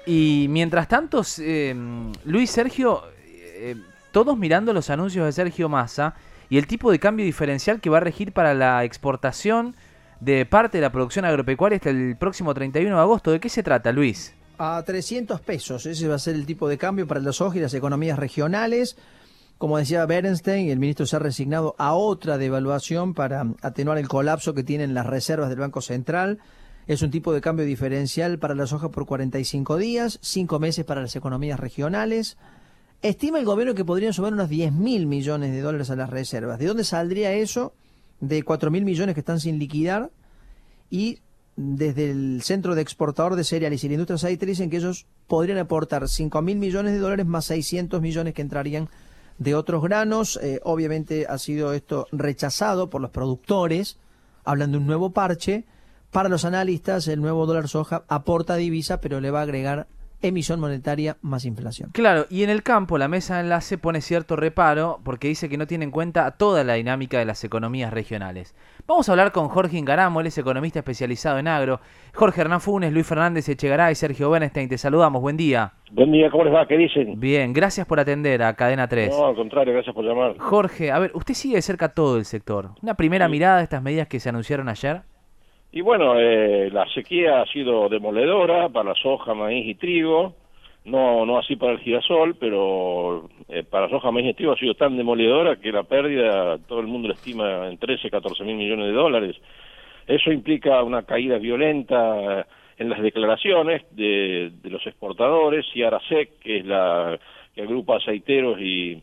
Y mientras tanto, Luis Sergio, todos mirando los anuncios de Sergio Massa y el tipo de cambio diferencial que va a regir para la exportación de parte de la producción agropecuaria hasta el próximo 31 de agosto. ¿De qué se trata, Luis? A 300 pesos, ese va a ser el tipo de cambio para la soja y las economías regionales. Como decía Berenstein, el ministro se ha resignado a otra devaluación para atenuar el colapso que tienen las reservas del Banco Central. Es un tipo de cambio diferencial para la soja por 45 días, 5 meses para las economías regionales. Estima el gobierno que podrían sumar unos 10.000 millones de dólares a las reservas. ¿De dónde saldría eso? De 4.000 millones que están sin liquidar. Y desde el Centro de Exportador de Cereales y la Industria Aceite dicen que ellos podrían aportar 5.000 millones de dólares más 600 millones que entrarían de otros granos. Obviamente ha sido esto rechazado por los productores. Hablan de un nuevo parche. Para los analistas, el nuevo dólar soja aporta divisa, pero le va a agregar emisión monetaria más inflación. Claro, y en el campo la mesa de enlace pone cierto reparo porque dice que no tiene en cuenta toda la dinámica de las economías regionales. Vamos a hablar con Jorge Ingaramo, él es economista especializado en agro. Jorge, Hernán Funes, Luis Fernández Echegaray y Sergio Bernstein, te saludamos, buen día. Buen día, ¿cómo les va? ¿Qué dicen? Bien, gracias por atender a Cadena 3. No, al contrario, gracias por llamar. Jorge, a ver, usted sigue de cerca todo el sector. Una primera mirada de estas medidas que se anunciaron ayer. Y bueno, la sequía ha sido demoledora para soja, maíz y trigo, no así para el girasol, pero para soja, maíz y trigo ha sido tan demoledora que la pérdida, todo el mundo la estima en 13, 14 mil millones de dólares. Eso implica una caída violenta en las declaraciones de los exportadores, y Arasec, que es que agrupa aceiteros y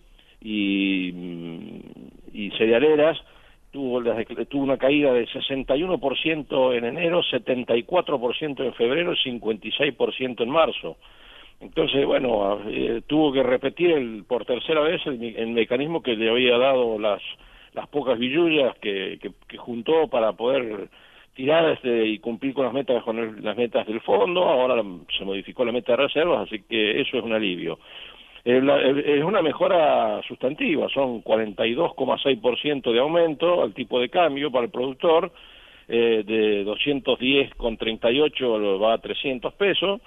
cerealeras, tuvo una caída de 61% en enero, 74% en febrero, 56% en marzo. Entonces, bueno, tuvo que repetir por tercera vez el mecanismo que le había dado las pocas billullas que juntó para poder tirar y cumplir con las metas del fondo. Ahora se modificó la meta de reservas, así que eso es un alivio. Es una mejora sustantiva, son 42,6% de aumento al tipo de cambio para el productor, de 210,38 va a 300 pesos,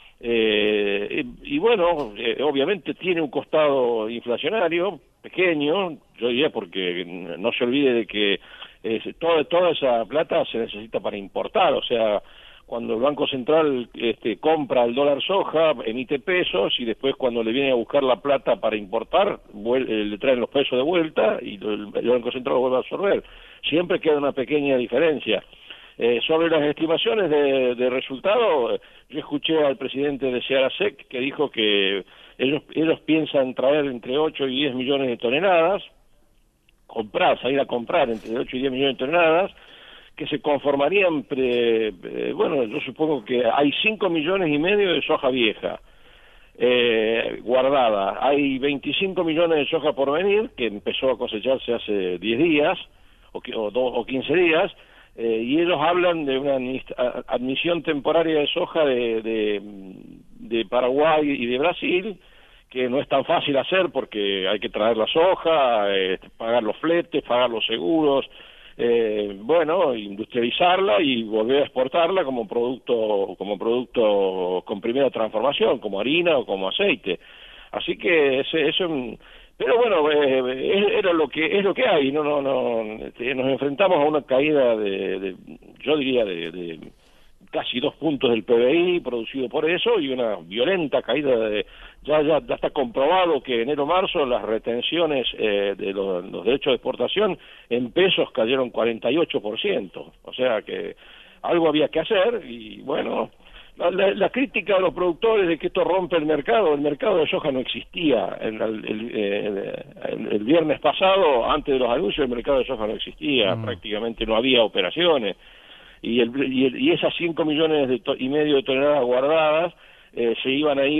y bueno, obviamente tiene un costado inflacionario pequeño, yo diría, porque no se olvide de que toda esa plata se necesita para importar, o sea, cuando el Banco Central compra el dólar soja, emite pesos, y después cuando le viene a buscar la plata para importar, le traen los pesos de vuelta y el Banco Central lo vuelve a absorber. Siempre queda una pequeña diferencia. Sobre las estimaciones de resultados, yo escuché al presidente de Cearasec que dijo que ellos piensan traer entre 8 y 10 millones de toneladas, salir a comprar entre 8 y 10 millones de toneladas, que se conformarían, bueno, yo supongo que hay 5 millones y medio de soja vieja guardada, hay 25 millones de soja por venir, que empezó a cosecharse hace 10 días o 15 días, y ellos hablan de una admisión temporaria de soja de Paraguay y de Brasil, que no es tan fácil hacer porque hay que traer la soja, pagar los fletes, pagar los seguros, bueno, industrializarla y volver a exportarla como producto con primera transformación, como harina o como aceite. Así que pero bueno, es lo que hay. Nos enfrentamos a una caída yo diría de casi 2 puntos del PBI producido por eso, y una violenta caída ya está comprobado que enero-marzo las retenciones de los derechos de exportación en pesos cayeron 48%, o sea que algo había que hacer. Y bueno, la crítica de los productores de que esto rompe el mercado de soja no existía. El viernes pasado, antes de los anuncios, el mercado de soja no existía, prácticamente no había operaciones. Y esas 5 millones y medio de toneladas guardadas se iban a ir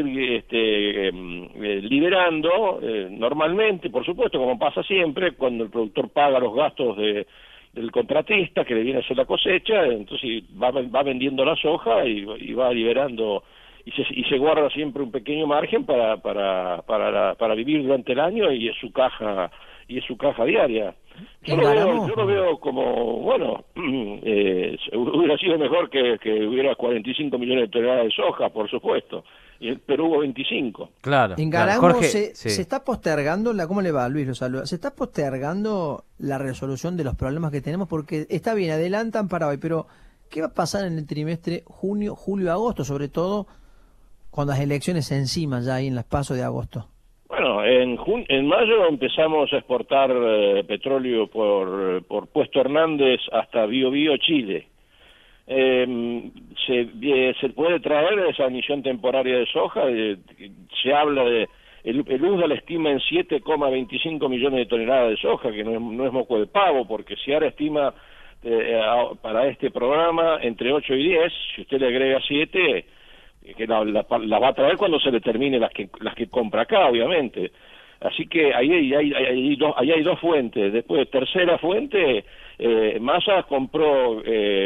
liberando normalmente, por supuesto, como pasa siempre, cuando el productor paga los gastos del contratista que le viene a hacer la cosecha, entonces va vendiendo la soja y va liberando, y se guarda siempre un pequeño margen para vivir durante el año, y es su caja y es su caja diaria. Yo lo veo como, bueno, hubiera sido mejor que hubiera 45 millones de toneladas de soja, por supuesto, pero hubo 25. Claro. En claro. Garamo Jorge, se está postergando, ¿cómo le va, Luis? Lo saluda. Se está postergando la resolución de los problemas que tenemos, porque está bien, adelantan para hoy, pero ¿qué va a pasar en el trimestre junio, julio, agosto, sobre todo con las elecciones encima ya ahí en las PASO de agosto? Bueno, en mayo empezamos a exportar petróleo por Puesto Hernández hasta Biobío, Chile. Se puede traer esa emisión temporaria de soja, se habla de, el USDA la estima en 7,25 millones de toneladas de soja, que no es moco de pavo, porque si ahora estima para este programa entre 8 y 10, si usted le agrega 7, que la va a traer cuando se le termine las que compra acá, obviamente. Así que ahí hay dos fuentes. Después, tercera fuente, Massa compró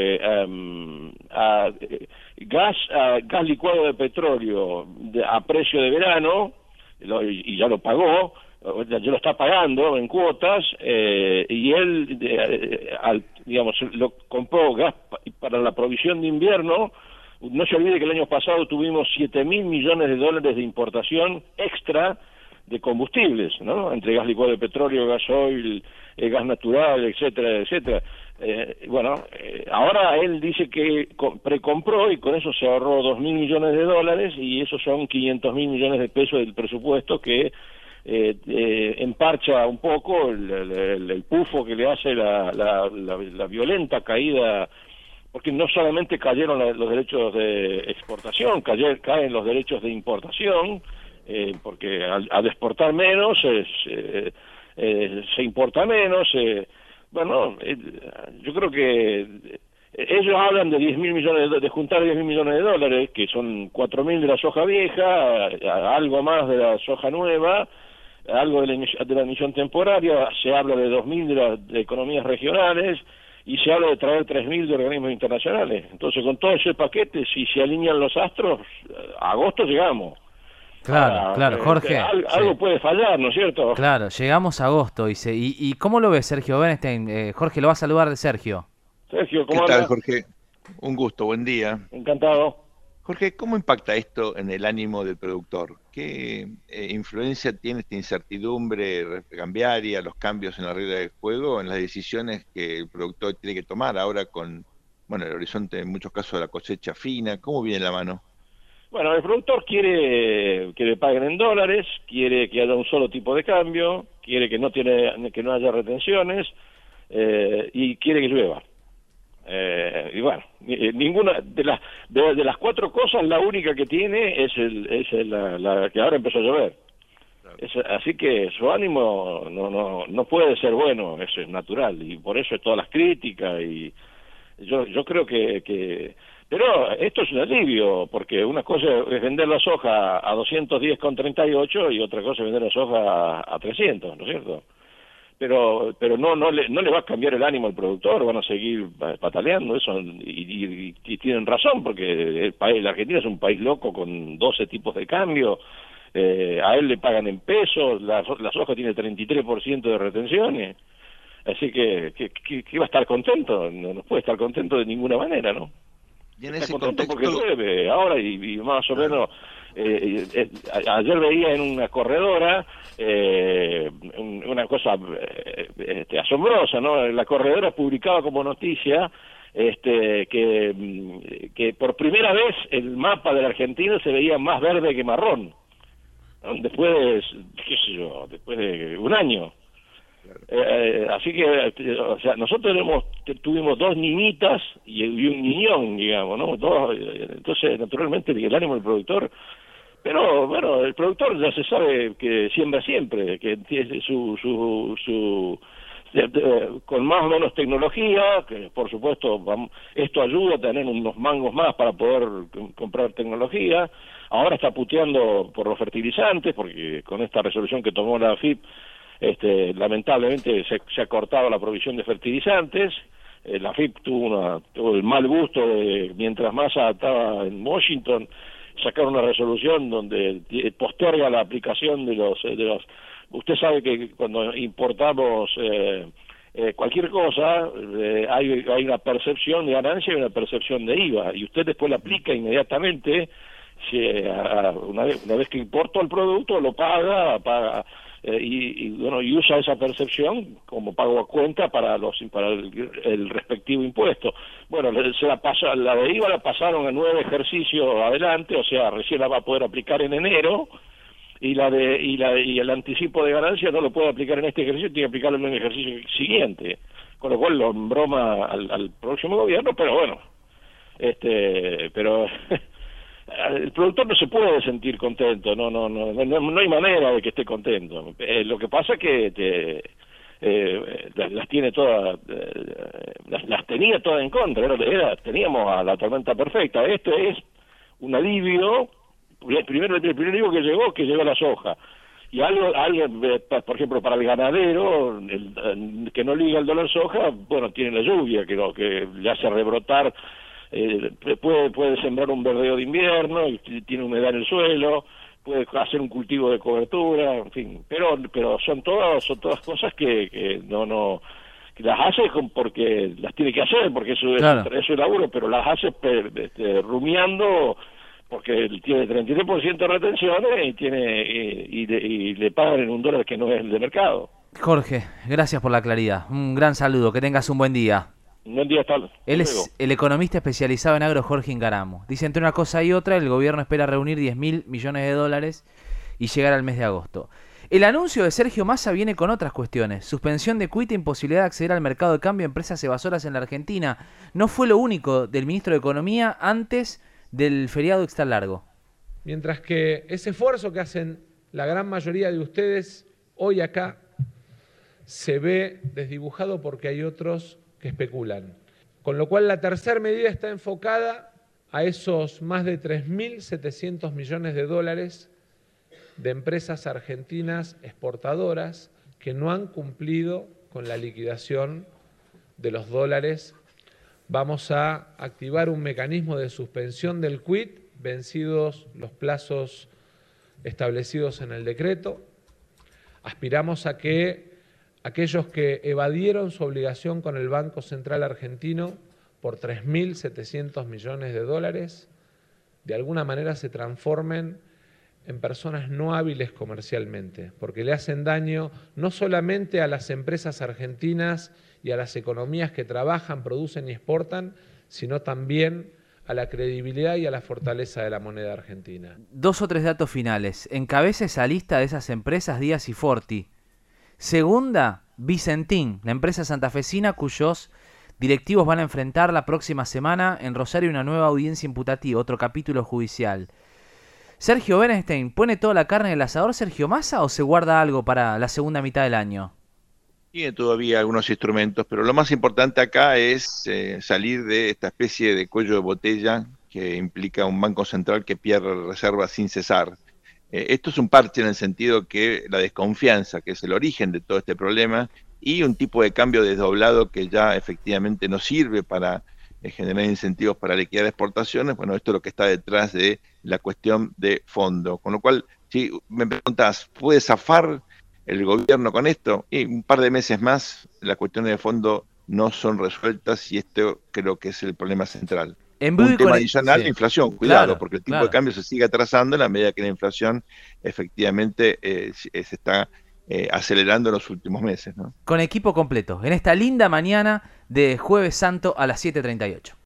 gas licuado de petróleo a precio de verano, y ya lo pagó, ya lo está pagando en cuotas, y él, digamos, lo compró gas para la provisión de invierno. No se olvide que el año pasado tuvimos 7.000 millones de dólares de importación extra de combustibles, ¿no? Entre gas licuado de petróleo, gasoil, gas natural, etcétera, etcétera. Ahora él dice que precompró y con eso se ahorró 2.000 millones de dólares, y esos son 500.000 millones de pesos del presupuesto que emparcha un poco el pufo que le hace la violenta caída, porque no solamente cayeron los derechos de exportación, caen los derechos de importación, porque al exportar menos se importa menos. Yo creo que ellos hablan de 10.000 millones de juntar 10.000 millones de dólares, que son 4.000 de la soja vieja, algo más de la soja nueva, algo de la emisión temporaria, se habla de 2.000 de economías regionales, y se habla de traer 3.000 de organismos internacionales. Entonces, con todo ese paquete, si se alinean los astros, a agosto llegamos. Claro, Jorge. Algo puede fallar, ¿no es cierto? Claro, llegamos a agosto. ¿Y cómo lo ves, Sergio Bernstein? Jorge, lo va a saludar de Sergio. Sergio, ¿cómo ¿Qué anda? tal, Jorge? Un gusto, buen día. Encantado. Jorge, ¿cómo impacta esto en el ánimo del productor? ¿Qué influencia tiene esta incertidumbre cambiaria, los cambios en la regla de juego, en las decisiones que el productor tiene que tomar ahora con, el horizonte en muchos casos de la cosecha fina? ¿Cómo viene la mano? Bueno, el productor quiere que le paguen en dólares, quiere que haya un solo tipo de cambio, quiere que no haya retenciones, y quiere que llueva. Ninguna de las cuatro cosas, la única que tiene es la que ahora empezó a llover. Así que su ánimo no puede ser bueno, eso es natural, y por eso es todas las críticas, y yo creo que pero esto es un alivio, porque una cosa es vender la soja a 210,38 y otra cosa es vender la soja a 300, ¿no es cierto? Pero no le va a cambiar el ánimo al productor, van a seguir pataleando eso, y tienen razón, porque la Argentina es un país loco con 12 tipos de cambio, a él le pagan en pesos, la soja tiene 33% de retenciones, así que va a estar contento, no puede estar contento de ninguna manera, ¿no? Y en Está ese contento contexto, porque llueve ahora, y más o menos, ayer veía en una corredora una cosa asombrosa, ¿no? La corredora publicaba como noticia que por primera vez el mapa de la Argentina se veía más verde que marrón, ¿no? Después de un año. Así que, nosotros tuvimos dos niñitas y un niñón, digamos, ¿no? Entonces, naturalmente, el ánimo del productor. Pero, bueno, el productor ya se sabe que siembra siempre, que tiene con más o menos tecnología, que por supuesto esto ayuda a tener unos mangos más para poder comprar tecnología. Ahora está puteando por los fertilizantes, porque con esta resolución que tomó la AFIP, lamentablemente se ha cortado la provisión de fertilizantes. La AFIP tuvo el mal gusto de, mientras Massa estaba en Washington, sacar una resolución donde posterga la aplicación de usted sabe que cuando importamos cualquier cosa, hay una percepción de ganancia y una percepción de IVA, y usted después la aplica inmediatamente. Una vez que importó el producto, lo paga bueno, y usa esa percepción como pago a cuenta para el respectivo impuesto. Bueno, la de IVA la pasaron a 9 ejercicios adelante, o sea, recién la va a poder aplicar en enero, y el anticipo de ganancia no lo puede aplicar en este ejercicio, tiene que aplicarlo en el ejercicio siguiente, con lo cual lo embroma al próximo gobierno, pero bueno, pero el productor no se puede sentir contento, no hay manera de que esté contento. Lo que pasa es que las tiene todas, las tenía todas en contra. Teníamos a la tormenta perfecta. Este es un alivio. El primer alivio que llegó a la soja. Y algo, por ejemplo, para el ganadero, que no liga el dólar soja, bueno, tiene la lluvia que le hace rebrotar. Puede sembrar un verdeo de invierno, y tiene humedad en el suelo, puede hacer un cultivo de cobertura, en fin, pero son todas cosas que no que las hace porque las tiene que hacer, porque eso es su laburo, pero las hace rumiando, porque tiene 33% de retenciones y le pagan en un dólar que no es el de mercado. Jorge, gracias por la claridad. Un gran saludo, que tengas un buen día. Buen día, hasta luego. Él es el economista especializado en agro, Jorge Ingaramo. Dice, entre una cosa y otra, el gobierno espera reunir 10.000 millones de dólares y llegar al mes de agosto. El anuncio de Sergio Massa viene con otras cuestiones. Suspensión de quit, imposibilidad de acceder al mercado de cambio de empresas evasoras en la Argentina. No fue lo único del ministro de Economía antes del feriado extra largo. Mientras que ese esfuerzo que hacen la gran mayoría de ustedes hoy acá se ve desdibujado porque hay otros que especulan. Con lo cual la tercera medida está enfocada a esos más de 3.700 millones de dólares de empresas argentinas exportadoras que no han cumplido con la liquidación de los dólares. Vamos a activar un mecanismo de suspensión del quit, vencidos los plazos establecidos en el decreto. Aspiramos a que aquellos que evadieron su obligación con el Banco Central Argentino por 3.700 millones de dólares, de alguna manera se transformen en personas no hábiles comercialmente, porque le hacen daño no solamente a las empresas argentinas y a las economías que trabajan, producen y exportan, sino también a la credibilidad y a la fortaleza de la moneda argentina. 2 o 3 datos finales. Encabeza esa lista de esas empresas Díaz y Forti. Segunda, Vicentín, la empresa santafesina cuyos directivos van a enfrentar la próxima semana en Rosario una nueva audiencia imputativa, otro capítulo judicial. Sergio Berenstein, ¿pone toda la carne en el asador Sergio Massa o se guarda algo para la segunda mitad del año? Tiene todavía algunos instrumentos, pero lo más importante acá es salir de esta especie de cuello de botella que implica un banco central que pierde reservas sin cesar. Esto es un parche en el sentido que la desconfianza, que es el origen de todo este problema, y un tipo de cambio desdoblado que ya efectivamente no sirve para generar incentivos para liquidar exportaciones. Bueno, esto es lo que está detrás de la cuestión de fondo. Con lo cual, si me preguntas, ¿puede zafar el gobierno con esto? Y un par de meses más, las cuestiones de fondo no son resueltas y esto creo que es el problema central. Un tema adicional, la inflación, cuidado, claro, porque el tipo de cambio se sigue atrasando en la medida que la inflación efectivamente se está acelerando en los últimos meses, ¿no? Con equipo completo, en esta linda mañana de Jueves Santo a las 7:38.